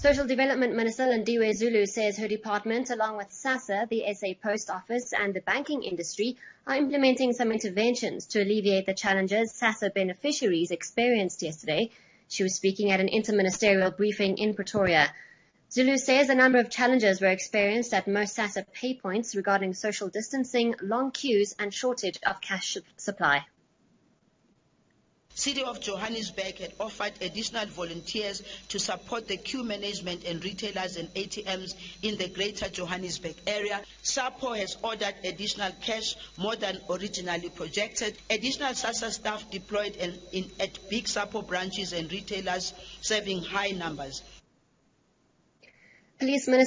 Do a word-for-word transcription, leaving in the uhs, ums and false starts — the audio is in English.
Social Development Minister Lindiwe Zulu says her department, along with SASSA, the S A Post Office and the banking industry, are implementing some interventions to alleviate the challenges SASSA beneficiaries experienced yesterday. She was speaking at an interministerial briefing in Pretoria. Zulu says a number of challenges were experienced at most SASSA pay points regarding social distancing, long queues and shortage of cash supply. City of Johannesburg had offered additional volunteers to support the queue management and retailers and A T Ms in the greater Johannesburg area. SAPO has ordered additional cash, more than originally projected. Additional SASSA staff deployed in, in, at big SAPO branches and retailers serving high numbers. Police Minister